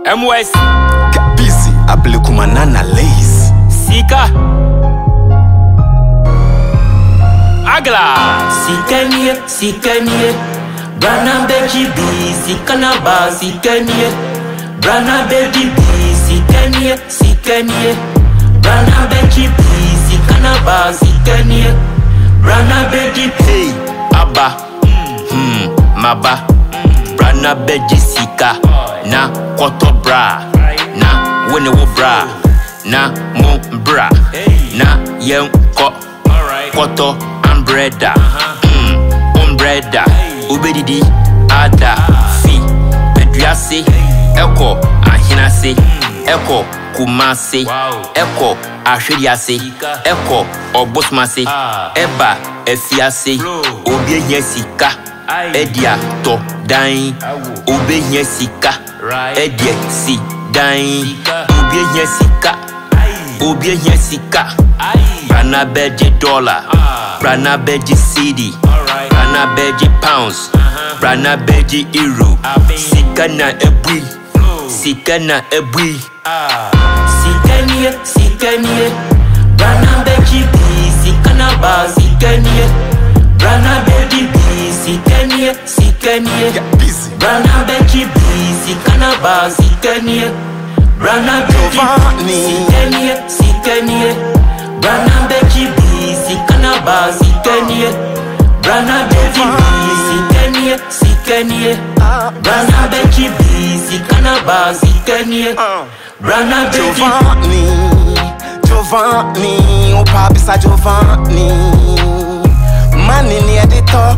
MWS Get busy, Abelekumanana lace. Sika Agla Sikenie Brana beji bi Sikanaba Sikenie Brana beji bi Sikenie Brana beji bi Sikanaba Sikenie Brana beji Hey Abba Maba Brana beji sika Na koto bra Na wene wo bra Na mo bra Na yen ko koto umbrella umbrella ubedidi ada fi peduase eko ahinase eko kumase eko ahwediase eko obosmase eba efiase obehia sika edia to dan obehia sika edie si dan obehia sika Brana beji dollar, Brana beji cedi, Brana beji pounds, Brana beji euro. Sikana ebui, Sikana ebui. Sikenie Brana beji bi Sikanaba Sikenie Brana beji bi Sikenie Get busy. Brana beji bi Sikanaba Sikenie Brana beji Sikenie Brana beji bi Sikanaba Sikenie Brana beji bi Sikenie Brana beji bi Sikanaba Sikenie Brana beji Giovanni, o papi sa Giovanni. Mani ni editor,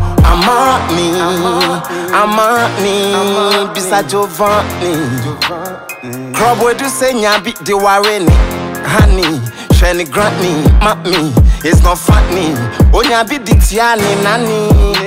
Amani, bisa Giovanni. Crop where do say nyabi de wareni, honey. Shani grant me, map me, it's not funny. Onya be ditiani nani.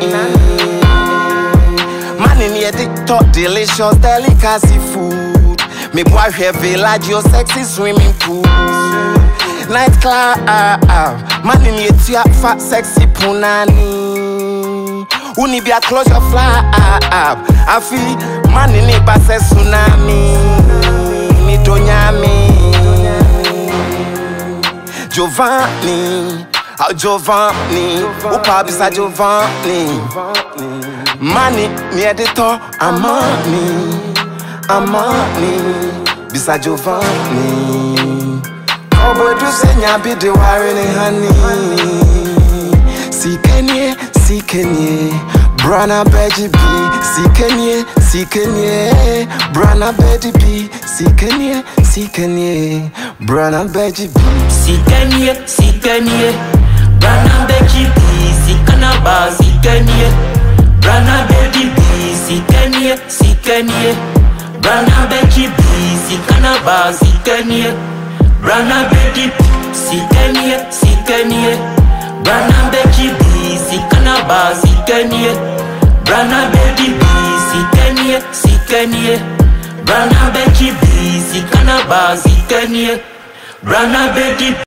Mani ni editor, delicious delicacy food. Me boy have village, your sexy swimming pool. Nightclub, mani ni etia fat sexy punani. Uni be a close your fly, I feel mani ni base tsunami. Ni donyami. Giovanni, o papi sa Giovanni. Mani mi editor, Amani, bisa Giovanni. Obo do senya bi de warene honey. Sikenie, Brana beji bi. Sikenie, Brana beji bi. Sikenie, Brana beji bi. Sikenie Brana beji bi Sikanaba Sikenie Brana beji bi Sikenie Brana beji bi Sikanaba Sikenie Brana beji Sikenie Brana beji bi Sikanaba Sikenie Brana beji bi Sikenie Brana beji bi Sikanaba Sikenie Brana beji